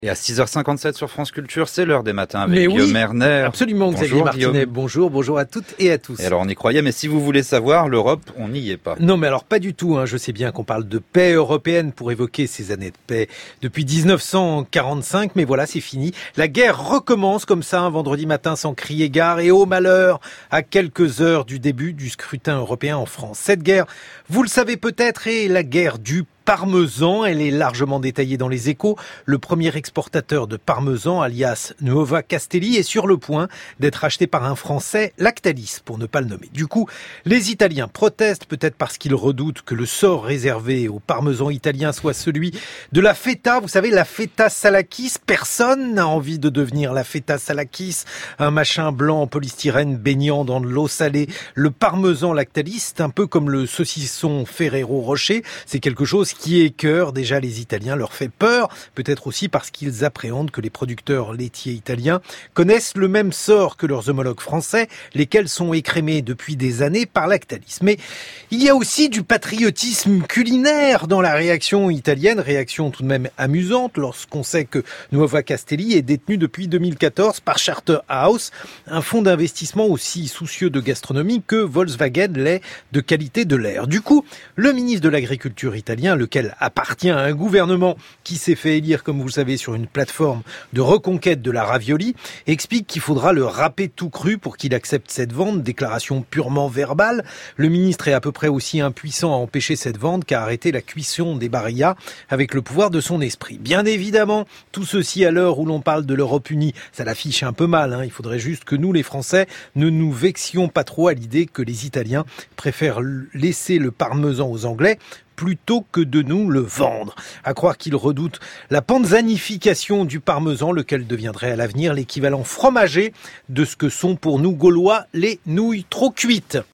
Et à 6h57 sur France Culture, c'est l'heure des matins avec Mais Guillaume oui, Erner. absolument, Xavier Bonjour, Martinet. Guillaume. Bonjour à toutes et à tous. Et alors on y croyait, mais si vous voulez savoir, l'Europe, on n'y est pas. Non, mais alors pas du tout. Je sais bien qu'on parle de paix européenne pour évoquer ces années de paix depuis 1945, mais voilà, c'est fini. La guerre recommence comme ça un vendredi matin sans crier gare et au malheur à quelques heures du début du scrutin européen en France. Cette guerre, vous le savez peut-être, est la guerre du parmesan. Elle est largement détaillée dans les Échos. Le premier exportateur de parmesan, alias Nuova Castelli, est sur le point d'être acheté par un Français, Lactalis, pour ne pas le nommer. Du coup, les Italiens protestent, peut-être parce qu'ils redoutent que le sort réservé au parmesan italien soit celui de la feta. Vous savez, la feta salakis. Personne n'a envie de devenir la feta salakis, un machin blanc en polystyrène baignant dans de l'eau salée. Le parmesan Lactalis, c'est un peu comme le saucisson Ferrero Rocher. C'est quelque chose qui écœure déjà les Italiens, leur fait peur, peut-être aussi parce qu'ils appréhendent que les producteurs laitiers italiens connaissent le même sort que leurs homologues français, lesquels sont écrémés depuis des années par Lactalis. Mais il y a aussi du patriotisme culinaire dans la réaction italienne, réaction tout de même amusante lorsqu'on sait que Nuova Castelli est détenu depuis 2014 par Charterhouse, un fonds d'investissement aussi soucieux de gastronomie que Volkswagen l'est de qualité de l'air. Du coup, le ministre de l'Agriculture italien, lequel appartient à un gouvernement qui s'est fait élire, comme vous le savez, sur une plateforme de reconquête de la ravioli, explique qu'il faudra le râper tout cru pour qu'il accepte cette vente, déclaration purement verbale. Le ministre est à peu près aussi impuissant à empêcher cette vente qu'à arrêter la cuisson des barillas avec le pouvoir de son esprit. Bien évidemment, tout ceci à l'heure où l'on parle de l'Europe unie, ça l'affiche un peu mal. Il faudrait juste que nous, les Français, ne nous vexions pas trop à l'idée que les Italiens préfèrent laisser le parmesan aux Anglais plutôt que de nous le vendre. À croire qu'ils redoutent la panzanification du parmesan, lequel deviendrait à l'avenir l'équivalent fromager de ce que sont pour nous Gaulois les nouilles trop cuites.